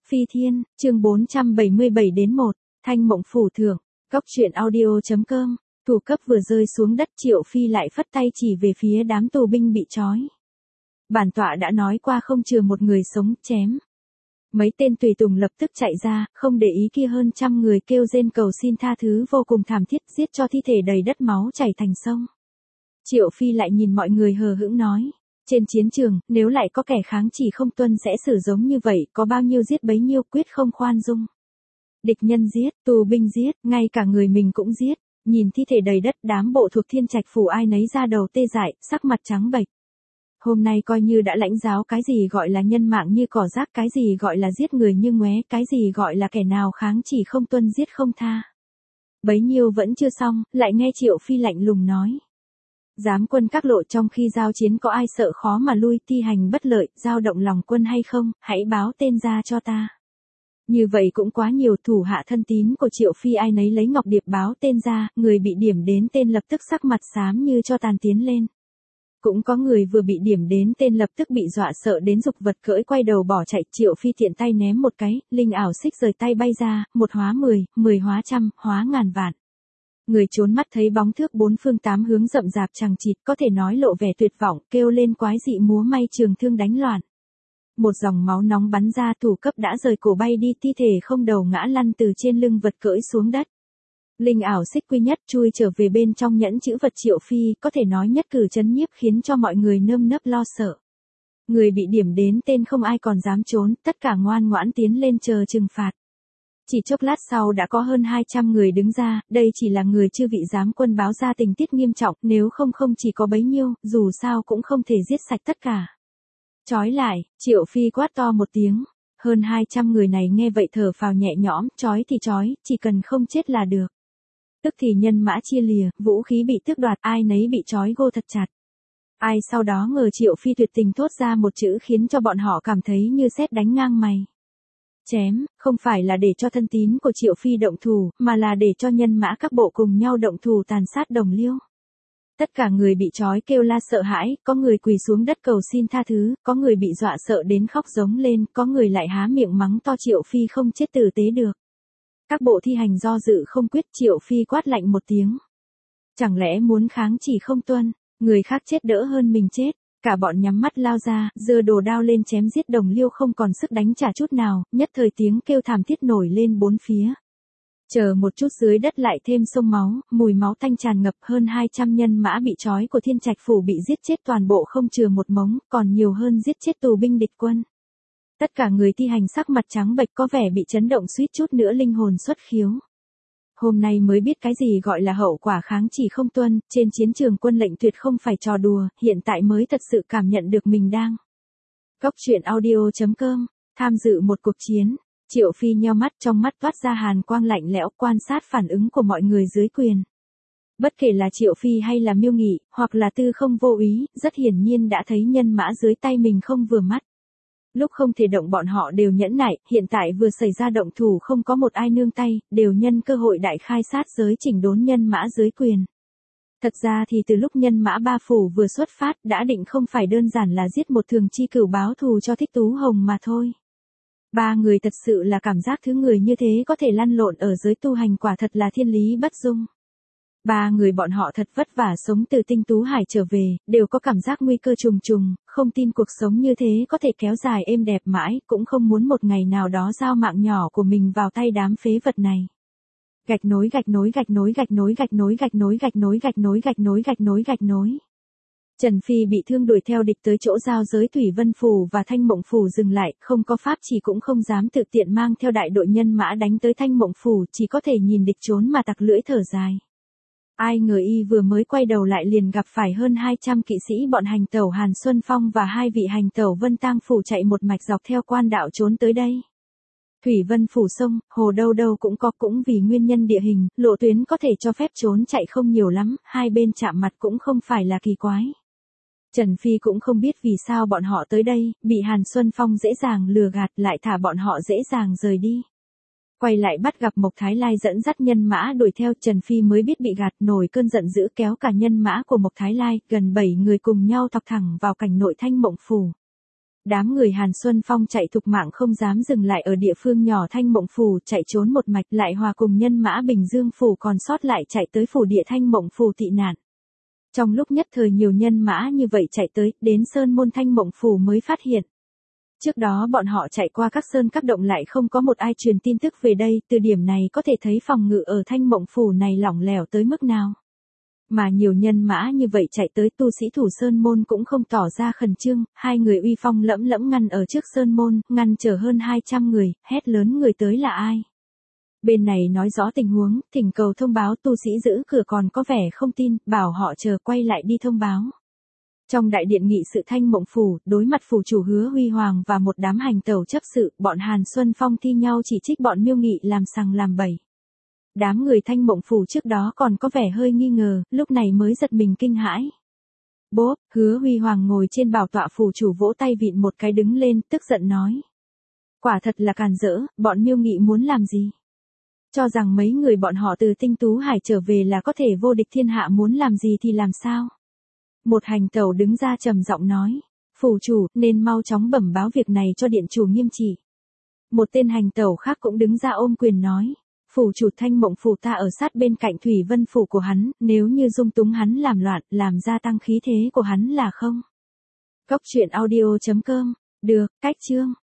Phi Thiên, chương 477 đến 1, Thanh Mộng Phủ Thưởng, Cốc truyện audio.com, thủ cấp vừa rơi xuống đất Triệu Phi lại phất tay chỉ về phía đám tù binh bị trói. Bản tọa đã nói qua không chừa một người sống, chém. Mấy tên tùy tùng lập tức chạy ra, không để ý kia hơn trăm người kêu rên cầu xin tha thứ vô cùng thảm thiết, giết cho thi thể đầy đất máu chảy thành sông. Triệu Phi lại nhìn mọi người hờ hững nói. Trên chiến trường, nếu lại có kẻ kháng chỉ không tuân sẽ xử giống như vậy, có bao nhiêu giết bấy nhiêu, quyết không khoan dung. Địch nhân giết, tù binh giết, ngay cả người mình cũng giết. Nhìn thi thể đầy đất, đám bộ thuộc Thiên Trạch phủ ai nấy ra đầu tê dại, sắc mặt trắng bệch. Hôm nay coi như đã lãnh giáo cái gì gọi là nhân mạng như cỏ rác, cái gì gọi là giết người như ngoé, cái gì gọi là kẻ nào kháng chỉ không tuân giết không tha. Bấy nhiêu vẫn chưa xong, lại nghe Triệu Phi lạnh lùng nói. Giám quân các lộ, trong khi giao chiến có ai sợ khó mà lui, thi hành bất lợi, dao động lòng quân hay không, hãy báo tên ra cho ta. Như vậy cũng quá nhiều. Thủ hạ thân tín của Triệu Phi ai nấy lấy ngọc điệp báo tên ra, người bị điểm đến tên lập tức sắc mặt xám như cho tàn tiến lên. Cũng có người vừa bị điểm đến tên lập tức bị dọa sợ đến dục vật cưỡi quay đầu bỏ chạy. Triệu Phi tiện tay ném một cái, linh ảo xích rời tay bay ra, một hóa 10, 10 hóa trăm, hóa ngàn vạn. Người trốn mắt thấy bóng thước bốn phương tám hướng rậm rạp chằng chịt, có thể nói lộ vẻ tuyệt vọng, kêu lên quái dị múa may trường thương đánh loạn. Một dòng máu nóng bắn ra, thủ cấp đã rời cổ bay đi, thi thể không đầu ngã lăn từ trên lưng vật cưỡi xuống đất. Linh ảo xích quy nhất chui trở về bên trong nhẫn chữ vật Triệu Phi, có thể nói nhất cử chấn nhiếp khiến cho mọi người nơm nớp lo sợ. Người bị điểm đến tên không ai còn dám trốn, tất cả ngoan ngoãn tiến lên chờ trừng phạt. Chỉ chốc lát sau đã có hơn 200 người đứng ra, đây chỉ là người chư vị giám quân báo ra tình tiết nghiêm trọng, nếu không chỉ có bấy nhiêu, dù sao cũng không thể giết sạch tất cả. Trói lại, Triệu Phi quát to một tiếng, hơn 200 người này nghe vậy thở phào nhẹ nhõm, trói thì trói, chỉ cần không chết là được. Tức thì nhân mã chia lìa, vũ khí bị tước đoạt, ai nấy bị trói gô thật chặt. Ai sau đó ngờ Triệu Phi tuyệt tình thốt ra một chữ khiến cho bọn họ cảm thấy như sét đánh ngang mày. Chém, không phải là để cho thân tín của Triệu Phi động thủ, mà là để cho nhân mã các bộ cùng nhau động thủ tàn sát đồng liêu. Tất cả người bị trói kêu la sợ hãi, có người quỳ xuống đất cầu xin tha thứ, có người bị dọa sợ đến khóc giống lên, có người lại há miệng mắng to Triệu Phi không chết tử tế được. Các bộ thi hành do dự không quyết. Triệu Phi quát lạnh một tiếng. Chẳng lẽ muốn kháng chỉ không tuân, người khác chết đỡ hơn mình chết. Cả bọn nhắm mắt lao ra, giơ đồ đao lên chém giết đồng liêu không còn sức đánh trả chút nào, nhất thời tiếng kêu thảm thiết nổi lên bốn phía. Chờ một chút dưới đất lại thêm sông máu, mùi máu tanh tràn ngập, hơn 200 nhân mã bị trói của Thiên Trạch phủ bị giết chết toàn bộ không chừa một mống, còn nhiều hơn giết chết tù binh địch quân. Tất cả người thi hành sắc mặt trắng bệch, có vẻ bị chấn động suýt chút nữa linh hồn xuất khiếu. Hôm nay mới biết cái gì gọi là hậu quả kháng chỉ không tuân, trên chiến trường quân lệnh tuyệt không phải trò đùa, hiện tại mới thật sự cảm nhận được mình đang. Cốc truyện audio.com, tham dự một cuộc chiến, Triệu Phi nheo mắt, trong mắt toát ra hàn quang lạnh lẽo, quan sát phản ứng của mọi người dưới quyền. Bất kể là Triệu Phi hay là Miêu Nghị, hoặc là Tư Không vô ý, rất hiển nhiên đã thấy nhân mã dưới tay mình không vừa mắt. Lúc không thể động bọn họ đều nhẫn nại, hiện tại vừa xảy ra động thủ không có một ai nương tay, đều nhân cơ hội đại khai sát giới chỉnh đốn nhân mã dưới quyền. Thật ra thì từ lúc nhân mã ba phủ vừa xuất phát đã định không phải đơn giản là giết một thường chi cửu báo thù cho Thích Tú Hồng mà thôi. Ba người thật sự là cảm giác thứ người như thế có thể lăn lộn ở giới tu hành quả thật là thiên lý bất dung. Ba người bọn họ thật vất vả sống từ Tinh Tú Hải trở về, đều có cảm giác nguy cơ trùng trùng, không tin cuộc sống như thế có thể kéo dài êm đẹp mãi, cũng không muốn một ngày nào đó giao mạng nhỏ của mình vào tay đám phế vật này. Gạch nối gạch nối gạch nối gạch nối gạch nối gạch nối gạch nối gạch nối gạch nối gạch nối gạch nối. Trần Phi bị thương đuổi theo địch tới chỗ giao giới Thủy Vân phủ và Thanh Mộng phủ dừng lại, không có pháp chỉ cũng không dám tự tiện mang theo đại đội nhân mã đánh tới Thanh Mộng phủ, chỉ có thể nhìn địch trốn mà tặc lưỡi thở dài. Ai ngờ y vừa mới quay đầu lại liền gặp phải hơn 200 kỵ sĩ bọn hành tẩu Hàn Xuân Phong và hai vị hành tẩu Vân Tang phủ chạy một mạch dọc theo quan đạo trốn tới đây. Thủy Vân phủ sông, hồ đâu đâu cũng có, cũng vì nguyên nhân địa hình, lộ tuyến có thể cho phép trốn chạy không nhiều lắm, hai bên chạm mặt cũng không phải là kỳ quái. Trần Phi cũng không biết vì sao bọn họ tới đây, bị Hàn Xuân Phong dễ dàng lừa gạt lại thả bọn họ dễ dàng rời đi. Quay lại bắt gặp Mộc Thái Lai dẫn dắt nhân mã đuổi theo, Trần Phi mới biết bị gạt, nổi cơn giận dữ kéo cả nhân mã của Mộc Thái Lai, gần 7 người cùng nhau thọc thẳng vào cảnh nội Thanh Mộng phủ. Đám người Hàn Xuân Phong chạy thục mạng không dám dừng lại ở địa phương nhỏ Thanh Mộng Phủ, chạy trốn một mạch lại hòa cùng nhân mã Bình Dương Phủ còn sót lại chạy tới phủ địa Thanh Mộng Phủ tị nạn. Trong lúc nhất thời nhiều nhân mã như vậy chạy tới, đến sơn môn Thanh Mộng Phủ mới phát hiện. Trước đó bọn họ chạy qua các sơn các động lại không có một ai truyền tin tức về đây, từ điểm này có thể thấy phòng ngự ở Thanh Mộng Phủ này lỏng lẻo tới mức nào. Mà nhiều nhân mã như vậy chạy tới, tu sĩ thủ sơn môn cũng không tỏ ra khẩn trương, hai người uy phong lẫm lẫm ngăn ở trước sơn môn, ngăn chờ hơn 200 người, hét lớn người tới là ai. Bên này nói rõ tình huống, thỉnh cầu thông báo, tu sĩ giữ cửa còn có vẻ không tin, bảo họ chờ quay lại đi thông báo. Trong đại điện nghị sự Thanh Mộng Phủ, đối mặt phủ chủ Hứa Huy Hoàng và một đám hành tẩu chấp sự, bọn Hàn Xuân Phong thi nhau chỉ trích bọn Miêu Nghị làm sằng làm bậy. Đám người Thanh Mộng Phủ trước đó còn có vẻ hơi nghi ngờ, lúc này mới giật mình kinh hãi. Bốp, Hứa Huy Hoàng ngồi trên bảo tọa, phủ chủ vỗ tay vịn một cái đứng lên, tức giận nói. Quả thật là càn rỡ, bọn Miêu Nghị muốn làm gì? Cho rằng mấy người bọn họ từ Tinh Tú Hải trở về là có thể vô địch thiên hạ, muốn làm gì thì làm sao? Một hành tẩu đứng ra trầm giọng nói. Phủ chủ, nên mau chóng bẩm báo việc này cho điện chủ nghiêm trị. Một tên hành tẩu khác cũng đứng ra ôm quyền nói. Phủ chủ Thanh Mộng Phủ ta ở sát bên cạnh Thủy Vân Phủ của hắn, nếu như dung túng hắn làm loạn, làm gia tăng khí thế của hắn là không. Cốc truyện audio.com. Được, cách chương.